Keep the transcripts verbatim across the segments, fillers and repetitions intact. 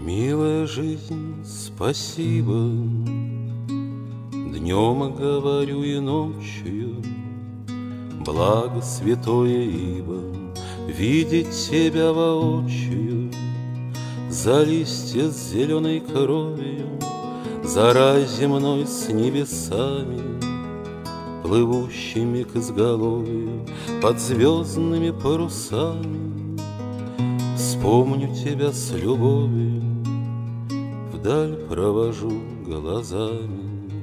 Милая жизнь, спасибо. Днем говорю и ночью, благо святое ибо видеть тебя воочию. За листья с зеленой кровью, за рай земной с небесами, плывущими к изголовью под звездными парусами. Вспомню тебя с любовью, вдаль провожу глазами.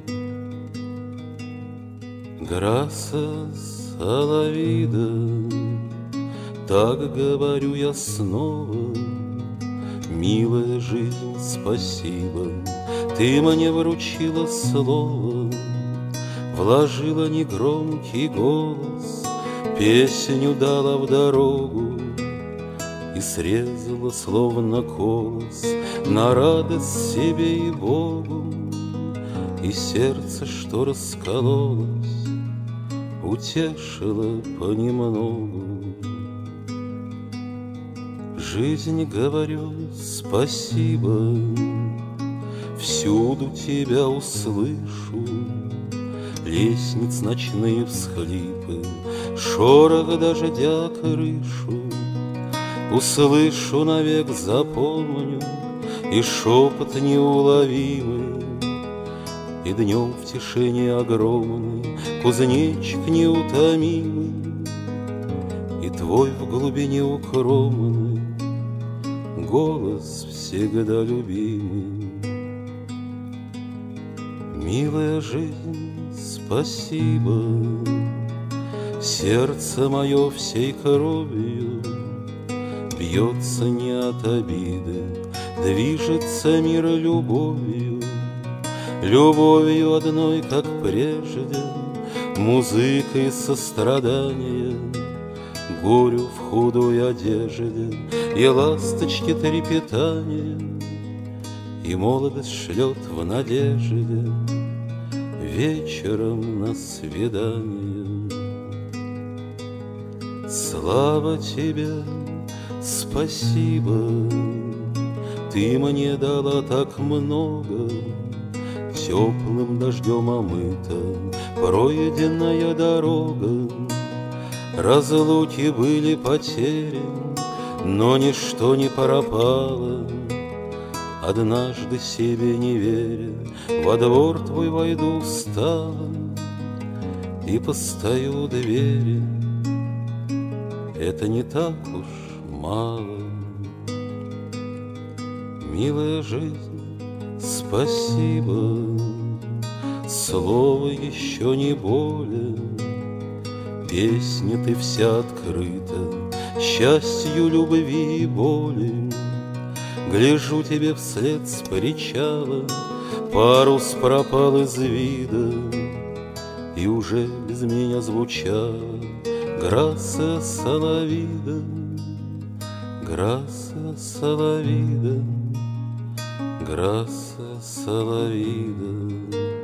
Грасас алавида, так говорю я снова. Милая жизнь, спасибо, ты мне вручила слово, вложила негромкий голос, песню дала в дорогу и срезала, словно колос, на радость себе и Богу. И сердце, что раскололось, утешило понемногу. Жизнь, говорю, спасибо, всюду тебя услышу. Лестниц ночные всхлипы, шорох дождя крышу. Услышу, навек запомню, и шепот неуловимый, и днем в тишине огромный кузнечик неутомимый, и твой в глубине укромный голос всегда любимый. Милая жизнь, спасибо, сердце мое всей кровью бьется не от обиды, движется мир любовью. Любовью одной, как прежде, музыкой сострадания, горю в худой одежде и ласточки трепетания. И молодость шлет в надежде вечером на свидание. Слава тебе, спасибо, ты мне дала так много. Теплым дождем омыта пройденная дорога. Разлуки были потери, но ничто не пропало. Однажды себе не веря, во двор твой войду устало и постою у двери. Это не так уж мало. Милая жизнь, спасибо, слово еще не более. Песня ты вся открыта счастью, любви и боли. Гляжу тебе вслед с причала, парус пропал из вида, и уже без меня звучала Грасас алавида, Грасас алавида, Грасас алавида.